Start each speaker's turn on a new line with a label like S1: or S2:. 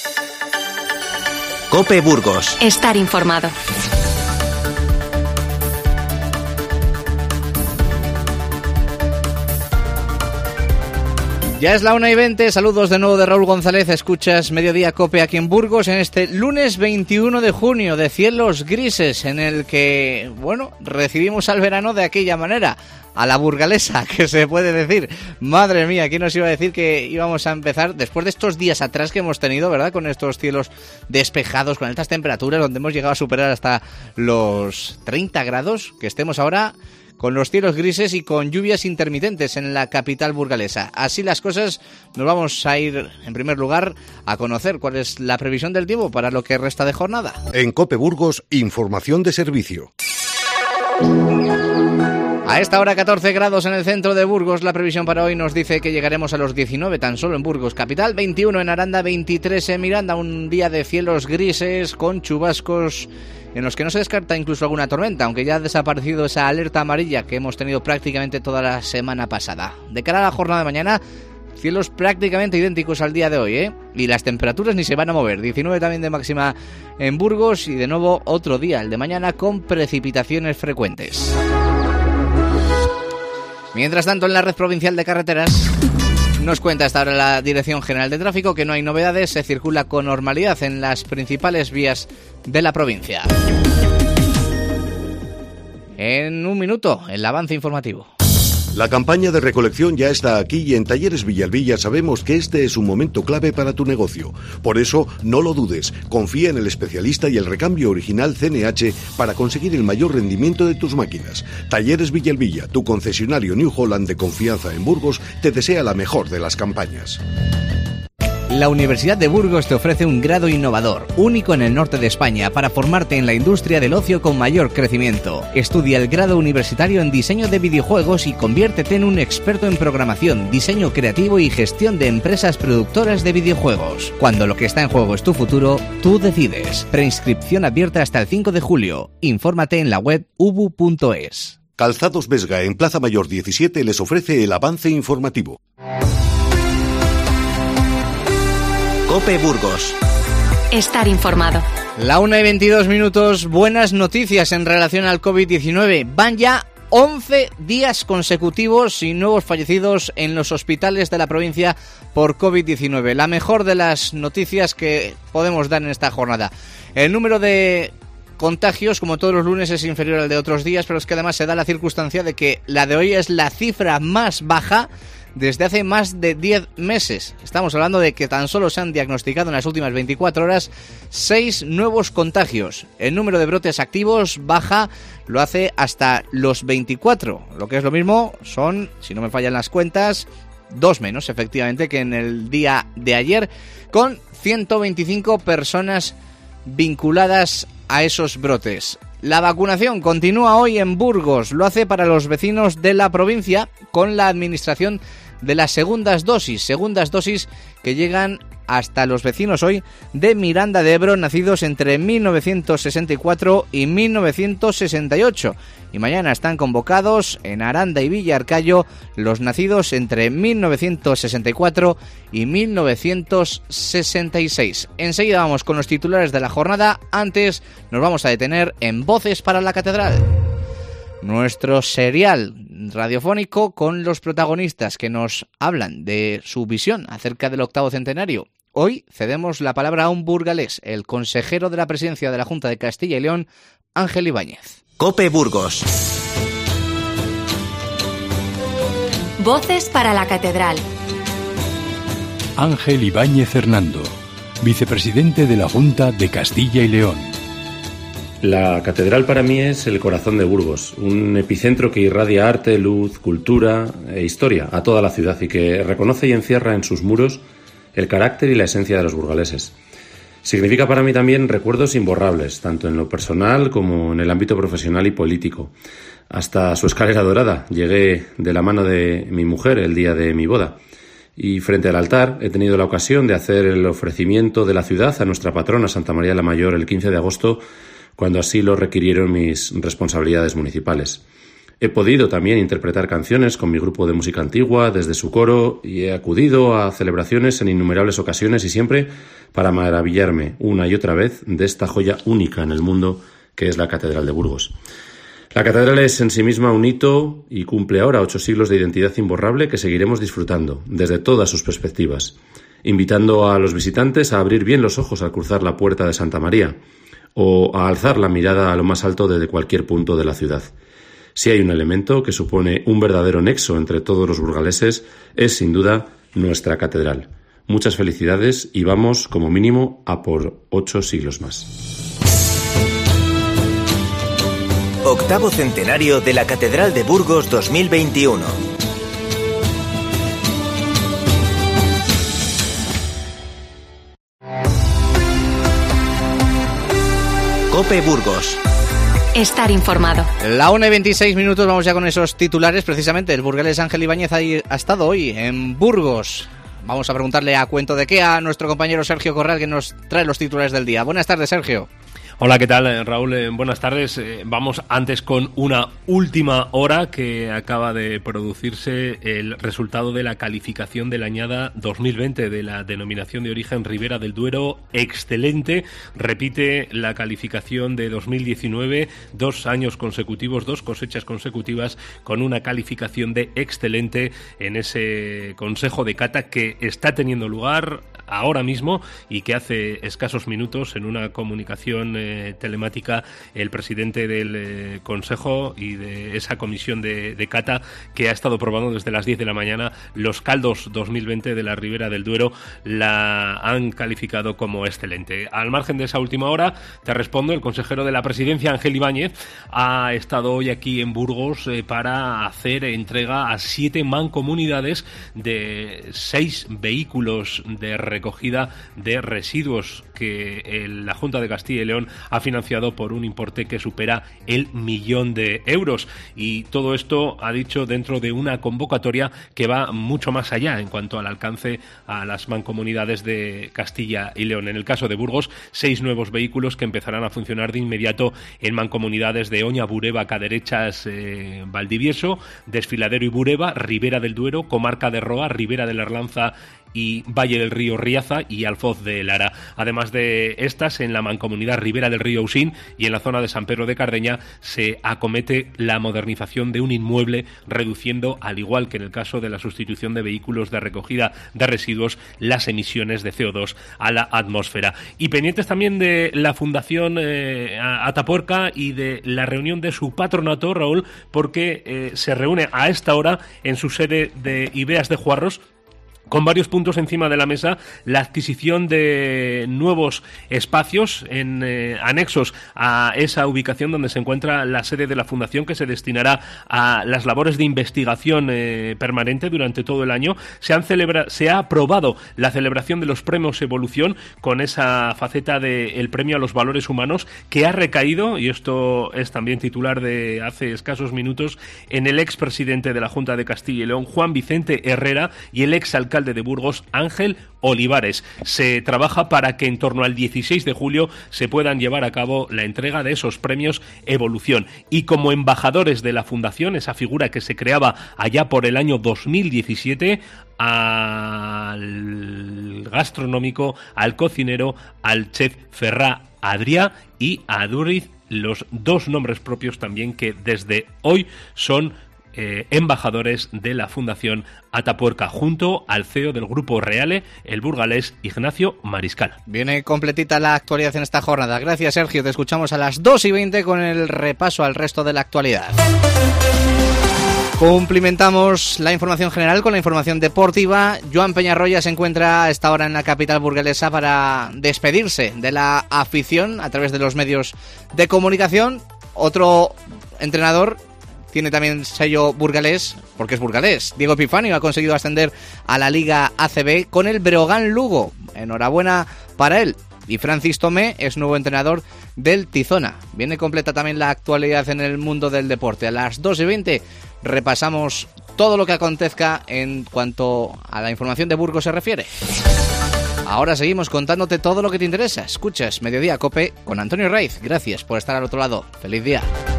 S1: COPE Burgos.
S2: Estar informado.
S3: Ya es la 1:20, saludos de nuevo de Raúl González, escuchas Mediodía COPE aquí en Burgos en este lunes 21 de junio de cielos grises en el que, recibimos al verano de aquella manera, a la burgalesa, que se puede decir. Madre mía, ¿quién nos iba a decir que íbamos a empezar después de estos días atrás que hemos tenido, ¿verdad? Con estos cielos despejados, con altas temperaturas, donde hemos llegado a superar hasta los 30 grados, que estemos ahora con los cielos grises y con lluvias intermitentes en la capital burgalesa. Así las cosas, nos vamos a ir en primer lugar a conocer cuál es la previsión del tiempo para lo que resta de jornada.
S4: En COPE Burgos, información de servicio.
S3: A esta hora 14 grados en el centro de Burgos, la previsión para hoy nos dice que llegaremos a los 19 tan solo en Burgos capital, 21 en Aranda, 23 en Miranda, un día de cielos grises con chubascos en los que no se descarta incluso alguna tormenta, aunque ya ha desaparecido esa alerta amarilla que hemos tenido prácticamente toda la semana pasada. De cara a la jornada de mañana, cielos prácticamente idénticos al día de hoy, y las temperaturas ni se van a mover. 19 también de máxima en Burgos y de nuevo otro día, el de mañana, con precipitaciones frecuentes. Mientras tanto, en la red provincial de carreteras nos cuenta hasta ahora la Dirección General de Tráfico que no hay novedades, se circula con normalidad en las principales vías de la provincia. En un minuto, el avance informativo.
S4: La campaña de recolección ya está aquí y en Talleres Villalbilla sabemos que este es un momento clave para tu negocio. Por eso, no lo dudes, confía en el especialista y el recambio original CNH para conseguir el mayor rendimiento de tus máquinas. Talleres Villalbilla, tu concesionario New Holland de confianza en Burgos, te desea la mejor de las campañas.
S3: La Universidad de Burgos te ofrece un grado innovador, único en el norte de España, para formarte en la industria del ocio con mayor crecimiento. Estudia el grado universitario en diseño de videojuegos y conviértete en un experto en programación, diseño creativo y gestión de empresas productoras de videojuegos. Cuando lo que está en juego es tu futuro, tú decides. Preinscripción abierta hasta el 5 de julio. Infórmate en la web ubu.es.
S4: Calzados Vesga en Plaza Mayor 17 les ofrece el avance informativo.
S1: COPE Burgos.
S2: Estar informado.
S3: La 1:22, buenas noticias en relación al COVID-19. Van ya 11 días consecutivos sin nuevos fallecidos en los hospitales de la provincia por COVID-19. La mejor de las noticias que podemos dar en esta jornada. El número de contagios, como todos los lunes, es inferior al de otros días, pero es que además se da la circunstancia de que la de hoy es la cifra más baja desde hace más de 10 meses. Estamos hablando de que tan solo se han diagnosticado en las últimas 24 horas 6 nuevos contagios. El número de brotes activos baja, lo hace hasta los 24. Lo que es lo mismo, son, si no me fallan las cuentas, 2 menos, efectivamente, que en el día de ayer, con 125 personas vinculadas a esos brotes. La vacunación continúa hoy en Burgos, lo hace para los vecinos de la provincia con la administración de las segundas dosis que llegan hasta los vecinos hoy de Miranda de Ebro, nacidos entre 1964 y 1968. Y mañana están convocados en Aranda y Villarcayo los nacidos entre 1964 y 1966. Enseguida vamos con los titulares de la jornada. Antes nos vamos a detener en Voces para la Catedral, nuestro serial radiofónico con los protagonistas que nos hablan de su visión acerca del 8º centenario. Hoy cedemos la palabra a un burgalés, el consejero de la presidencia de la Junta de Castilla y León, Ángel Ibáñez.
S1: COPE Burgos.
S2: Voces para la Catedral.
S5: Ángel Ibáñez Hernando, vicepresidente de la Junta de Castilla y León.
S6: La catedral para mí es el corazón de Burgos, un epicentro que irradia arte, luz, cultura e historia a toda la ciudad y que reconoce y encierra en sus muros el carácter y la esencia de los burgaleses. Significa para mí también recuerdos imborrables, tanto en lo personal como en el ámbito profesional y político. Hasta su escalera dorada llegué de la mano de mi mujer el día de mi boda. Y frente al altar he tenido la ocasión de hacer el ofrecimiento de la ciudad a nuestra patrona Santa María la Mayor el 15 de agosto, cuando así lo requirieron mis responsabilidades municipales. He podido también interpretar canciones con mi grupo de música antigua desde su coro y he acudido a celebraciones en innumerables ocasiones y siempre para maravillarme una y otra vez de esta joya única en el mundo que es la Catedral de Burgos. La catedral es en sí misma un hito y cumple ahora 8 siglos de identidad imborrable que seguiremos disfrutando desde todas sus perspectivas, invitando a los visitantes a abrir bien los ojos al cruzar la puerta de Santa María o a alzar la mirada a lo más alto desde cualquier punto de la ciudad. Si hay un elemento que supone un verdadero nexo entre todos los burgaleses, es sin duda nuestra catedral. Muchas felicidades y vamos, como mínimo, a por 8 siglos más.
S1: 8º centenario de la Catedral de Burgos 2021. COPE Burgos.
S2: Estar informado.
S3: La 1:26, vamos ya con esos titulares. Precisamente el burgalés Ángel Ibáñez ha estado hoy en Burgos. Vamos a preguntarle a cuento de qué a nuestro compañero Sergio Corral, que nos trae los titulares del día. Buenas tardes, Sergio.
S7: Hola, ¿qué tal, Raúl? Buenas tardes. Vamos antes con una última hora que acaba de producirse el resultado de la calificación de la añada 2020 de la denominación de origen Ribera del Duero. Excelente. Repite la calificación de 2019, 2 años consecutivos, 2 cosechas consecutivas con una calificación de excelente en ese consejo de cata que está teniendo lugar ahora mismo y que hace escasos minutos en una comunicación telemática el presidente del Consejo y de esa comisión de cata que ha estado probando desde las 10 de la mañana los caldos 2020 de la Ribera del Duero la han calificado como excelente. Al margen de esa última hora te respondo, el consejero de la Presidencia Ángel Ibáñez ha estado hoy aquí en Burgos para hacer entrega a 7 mancomunidades de 6 vehículos de recogida de residuos que la Junta de Castilla y León ha financiado por un importe que supera el 1.000.000 de euros. Y todo esto, ha dicho, dentro de una convocatoria que va mucho más allá en cuanto al alcance a las mancomunidades de Castilla y León. En el caso de Burgos, 6 nuevos vehículos que empezarán a funcionar de inmediato en mancomunidades de Oña, Bureba, Caderechas, Valdivieso, Desfiladero y Bureba, Ribera del Duero, Comarca de Roa, Ribera de la Arlanza y Valle del Río Riaza y Alfoz de Lara. Además de estas, en la mancomunidad Ribera del Río Usín y en la zona de San Pedro de Cardeña se acomete la modernización de un inmueble, reduciendo, al igual que en el caso de la sustitución de vehículos de recogida de residuos, las emisiones de CO2 a la atmósfera. Y pendientes también de la Fundación Atapuerca y de la reunión de su patronato, Raúl, porque se reúne a esta hora en su sede de Ibeas de Juarros, con varios puntos encima de la mesa, la adquisición de nuevos espacios en anexos a esa ubicación donde se encuentra la sede de la Fundación, que se destinará a las labores de investigación permanente durante todo el año. Se ha aprobado la celebración de los premios Evolución con esa faceta del premio a los valores humanos que ha recaído, y esto es también titular de hace escasos minutos, en el expresidente de la Junta de Castilla y León, Juan Vicente Herrera, y el exalcalde de Burgos, Ángel Olivares. Se trabaja para que en torno al 16 de julio se puedan llevar a cabo la entrega de esos premios Evolución. Y como embajadores de la Fundación, esa figura que se creaba allá por el año 2017, al gastronómico, al cocinero, al chef Ferrá Adrià y a Duriz, los 2 nombres propios también que desde hoy son embajadores de la Fundación Atapuerca, junto al CEO del Grupo Reale, el burgalés Ignacio Mariscal.
S3: Viene completita la actualidad en esta jornada. Gracias, Sergio. Te escuchamos a las 2:20 con el repaso al resto de la actualidad. Cumplimentamos la información general con la información deportiva. Joan Peñarroya se encuentra a esta hora en la capital burgalesa para despedirse de la afición a través de los medios de comunicación. Otro entrenador tiene también sello burgalés, porque es burgalés. Diego Epifanio ha conseguido ascender a la Liga ACB con el Breogán Lugo. Enhorabuena para él. Y Francis Tomé es nuevo entrenador del Tizona. Viene completa también la actualidad en el mundo del deporte. A las 2:20 repasamos todo lo que acontezca en cuanto a la información de Burgos se refiere. Ahora seguimos contándote todo lo que te interesa. Escuchas Mediodía Cope con Antonio Raiz. Gracias por estar al otro lado. ¡Feliz día!